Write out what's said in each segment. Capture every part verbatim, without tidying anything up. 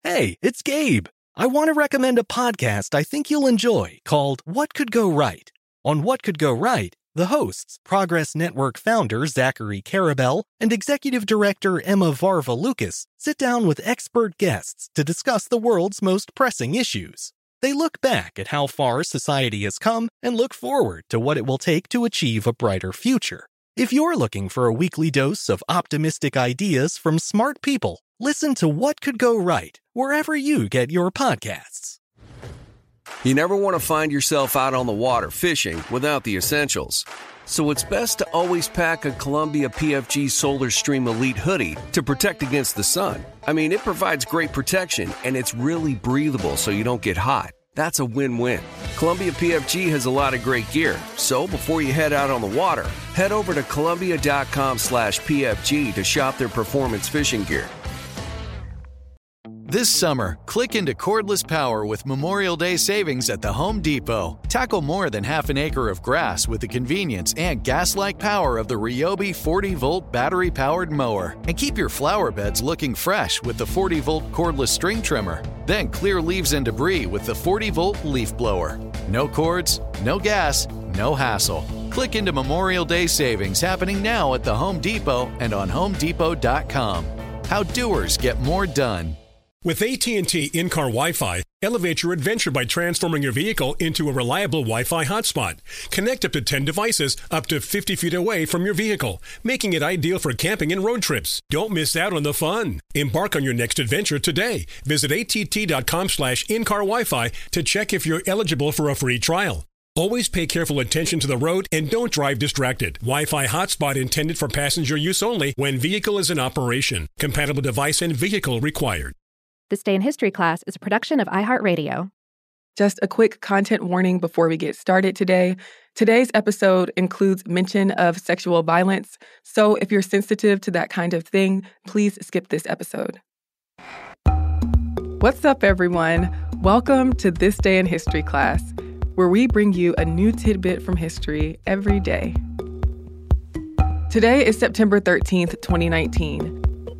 Hey, it's Gabe. I want to recommend a podcast I think you'll enjoy called What Could Go Right. On What Could Go Right, the hosts, Progress Network founder Zachary Karabell and executive director Emma Varva-Lucas, sit down with expert guests to discuss the world's most pressing issues. They look back at how far society has come and look forward to what it will take to achieve a brighter future. If you're looking for a weekly dose of optimistic ideas from smart people, listen to What Could Go Right wherever you get your podcasts. You never want to find yourself out on the water fishing without the essentials. So it's best to always pack a Columbia P F G Solar Stream Elite hoodie to protect against the sun. I mean, it provides great protection and it's really breathable so you don't get hot. That's a win-win. Columbia P F G has a lot of great gear, so before you head out on the water, head over to Columbia.com slash PFG to shop their performance fishing gear. This summer, click into cordless power with Memorial Day savings at the Home Depot. Tackle more than half an acre of grass with the convenience and gas-like power of the Ryobi forty-volt battery-powered mower. And keep your flower beds looking fresh with the forty-volt cordless string trimmer. Then clear leaves and debris with the forty-volt leaf blower. No cords, no gas, no hassle. Click into Memorial Day savings happening now at the Home Depot and on home depot dot com. How doers get more done. With A T and T in-car Wi-Fi, elevate your adventure by transforming your vehicle into a reliable Wi-Fi hotspot. Connect up to ten devices up to fifty feet away from your vehicle, making it ideal for camping and road trips. Don't miss out on the fun. Embark on your next adventure today. Visit att.com slash in-car Wi-Fi to check if you're eligible for a free trial. Always pay careful attention to the road and don't drive distracted. Wi-Fi hotspot intended for passenger use only when vehicle is in operation. Compatible device and vehicle required. This Day in History class is a production of iHeartRadio. Just a quick content warning before we get started today. Today's episode includes mention of sexual violence, so if you're sensitive to that kind of thing, please skip this episode. What's up, everyone? Welcome to This Day in History class, where we bring you a new tidbit from history every day. Today is September thirteenth, twenty nineteen.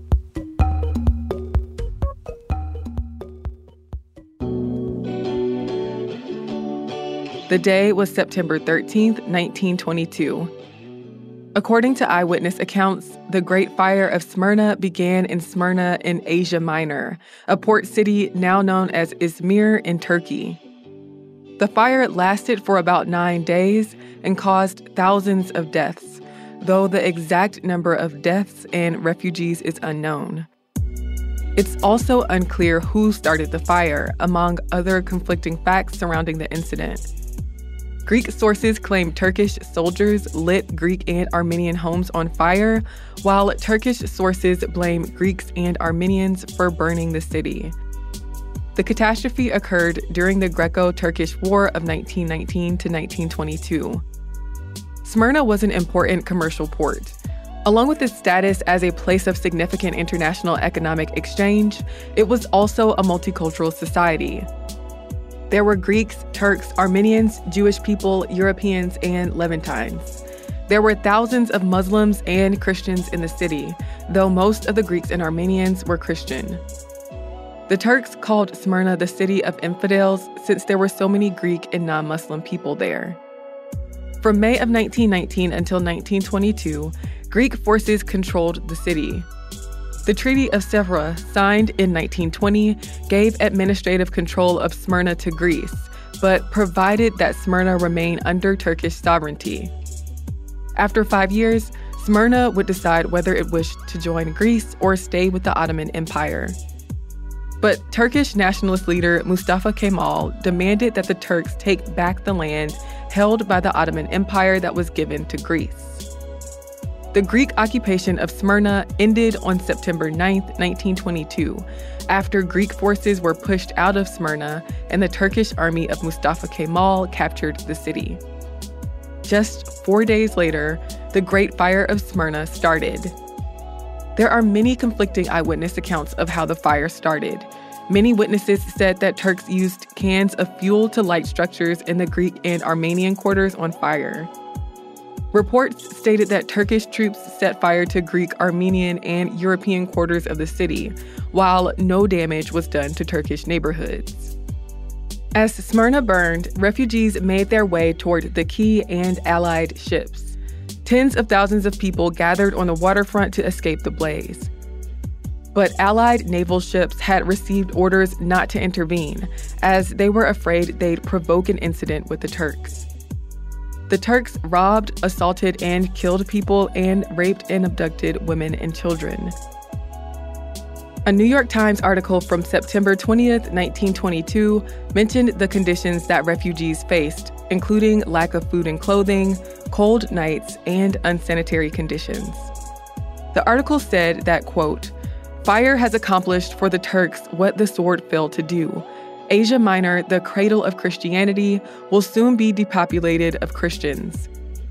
The day was September thirteenth, nineteen twenty-two. According to eyewitness accounts, the Great Fire of Smyrna began in Smyrna in Asia Minor, a port city now known as Izmir in Turkey. The fire lasted for about nine days and caused thousands of deaths, though the exact number of deaths and refugees is unknown. It's also unclear who started the fire, among other conflicting facts surrounding the incident. Greek sources claim Turkish soldiers lit Greek and Armenian homes on fire, while Turkish sources blame Greeks and Armenians for burning the city. The catastrophe occurred during the Greco-Turkish War of nineteen nineteen to nineteen twenty-two. Smyrna was an important commercial port. Along with its status as a place of significant international economic exchange, it was also a multicultural society. There were Greeks, Turks, Armenians, Jewish people, Europeans, and Levantines. There were thousands of Muslims and Christians in the city, though most of the Greeks and Armenians were Christian. The Turks called Smyrna the city of infidels since there were so many Greek and non-Muslim people there. From May of nineteen nineteen until nineteen twenty-two, Greek forces controlled the city. The Treaty of Sèvres, signed in nineteen twenty, gave administrative control of Smyrna to Greece, but provided that Smyrna remain under Turkish sovereignty. After five years, Smyrna would decide whether it wished to join Greece or stay with the Ottoman Empire. But Turkish nationalist leader Mustafa Kemal demanded that the Turks take back the land held by the Ottoman Empire that was given to Greece. The Greek occupation of Smyrna ended on September ninth, nineteen twenty-two, after Greek forces were pushed out of Smyrna and the Turkish army of Mustafa Kemal captured the city. Just four days later, the Great Fire of Smyrna started. There are many conflicting eyewitness accounts of how the fire started. Many witnesses said that Turks used cans of fuel to light structures in the Greek and Armenian quarters on fire. Reports stated that Turkish troops set fire to Greek, Armenian, and European quarters of the city, while no damage was done to Turkish neighborhoods. As Smyrna burned, refugees made their way toward the quay and Allied ships. Tens of thousands of people gathered on the waterfront to escape the blaze. But Allied naval ships had received orders not to intervene, as they were afraid they'd provoke an incident with the Turks. The Turks robbed, assaulted, and killed people and raped and abducted women and children. A New York Times article from September twentieth, nineteen twenty-two mentioned the conditions that refugees faced, including lack of food and clothing, cold nights, and unsanitary conditions. The article said that, quote, "Fire has accomplished for the Turks what the sword failed to do. Asia Minor, the cradle of Christianity, will soon be depopulated of Christians.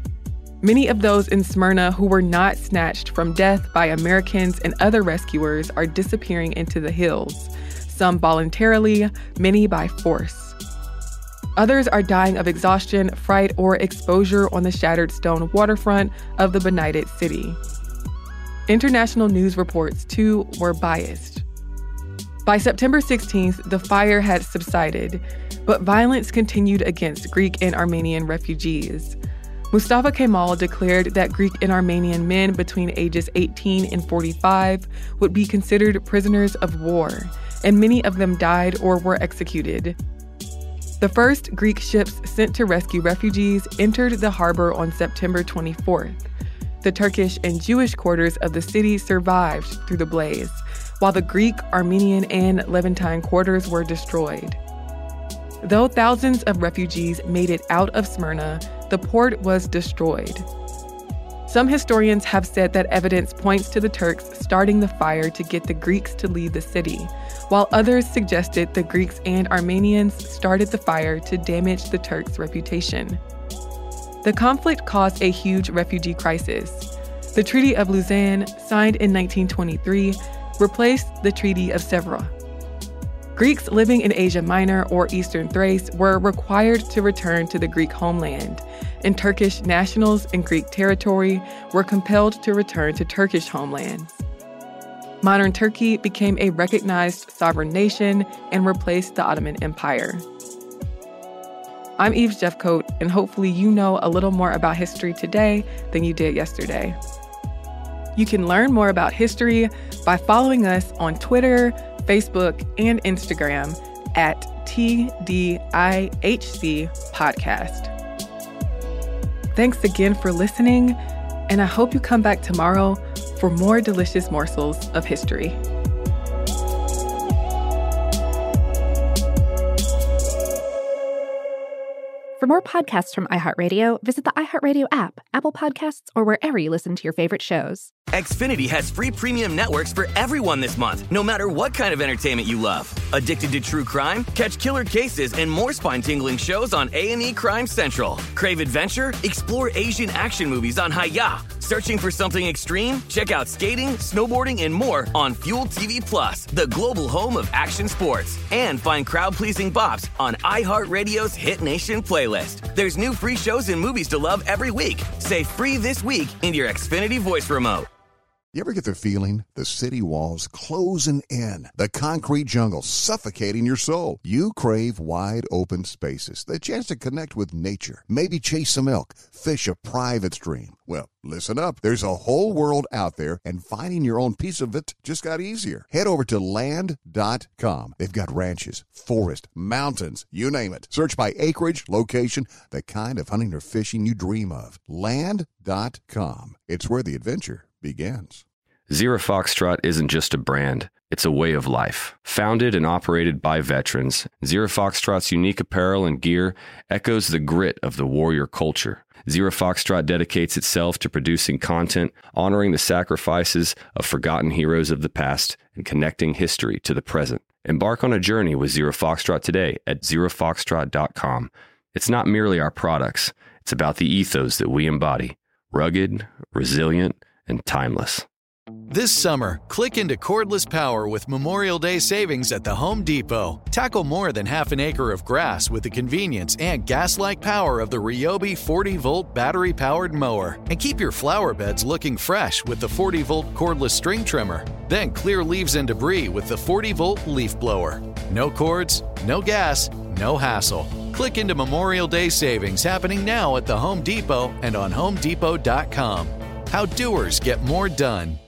Many of those in Smyrna who were not snatched from death by Americans and other rescuers are disappearing into the hills, some voluntarily, many by force. Others are dying of exhaustion, fright, or exposure on the shattered stone waterfront of the benighted city." International news reports, too, were biased. By September sixteenth, the fire had subsided, but violence continued against Greek and Armenian refugees. Mustafa Kemal declared that Greek and Armenian men between ages eighteen and forty-five would be considered prisoners of war, and many of them died or were executed. The first Greek ships sent to rescue refugees entered the harbor on September twenty-fourth. The Turkish and Jewish quarters of the city survived through the blaze, while the Greek, Armenian, and Levantine quarters were destroyed. Though thousands of refugees made it out of Smyrna, the port was destroyed. Some historians have said that evidence points to the Turks starting the fire to get the Greeks to leave the city, while others suggested the Greeks and Armenians started the fire to damage the Turks' reputation. The conflict caused a huge refugee crisis. The Treaty of Lausanne, signed in nineteen twenty-three, replaced the Treaty of Sèvres. Greeks living in Asia Minor or Eastern Thrace were required to return to the Greek homeland, and Turkish nationals in Greek territory were compelled to return to Turkish homelands. Modern Turkey became a recognized sovereign nation and replaced the Ottoman Empire. I'm Eve Jeffcoat, and hopefully you know a little more about history today than you did yesterday. You can learn more about history by following us on Twitter, Facebook, and Instagram at T D I H C Podcast. Thanks again for listening, and I hope you come back tomorrow for more delicious morsels of history. For more podcasts from iHeartRadio, visit the iHeartRadio app, Apple Podcasts, or wherever you listen to your favorite shows. Xfinity has free premium networks for everyone this month, no matter what kind of entertainment you love. Addicted to true crime? Catch killer cases and more spine-tingling shows on A and E Crime Central. Crave adventure? Explore Asian action movies on Hi-Ya. Searching for something extreme? Check out skating, snowboarding, and more on Fuel T V Plus, the global home of action sports. And find crowd-pleasing bops on iHeartRadio's Hit Nation playlist. There's new free shows and movies to love every week. Say free this week in your Xfinity voice remote. You ever get the feeling the city walls closing in, the concrete jungle suffocating your soul? You crave wide open spaces, the chance to connect with nature, maybe chase some elk, fish a private stream. Well, listen up. There's a whole world out there, and finding your own piece of it just got easier. Head over to land dot com. They've got ranches, forest, mountains, you name it. Search by acreage, location, the kind of hunting or fishing you dream of. land dot com. It's where the adventure begins. Zero Foxtrot isn't just a brand, it's a way of life. Founded and operated by veterans, Zero Foxtrot's unique apparel and gear echoes the grit of the warrior culture. Zero Foxtrot dedicates itself to producing content, honoring the sacrifices of forgotten heroes of the past, and connecting history to the present. Embark on a journey with Zero Foxtrot today at zero foxtrot dot com. It's not merely our products, it's about the ethos that we embody. Rugged, resilient, and timeless. This summer, click into cordless power with Memorial Day savings at the Home Depot. Tackle more than half an acre of grass with the convenience and gas-like power of the Ryobi forty volt battery-powered mower. And keep your flower beds looking fresh with the forty volt cordless string trimmer. Then clear leaves and debris with the forty volt leaf blower. No cords, no gas, no hassle. Click into Memorial Day savings happening now at the Home Depot and on home depot dot com. How doers get more done.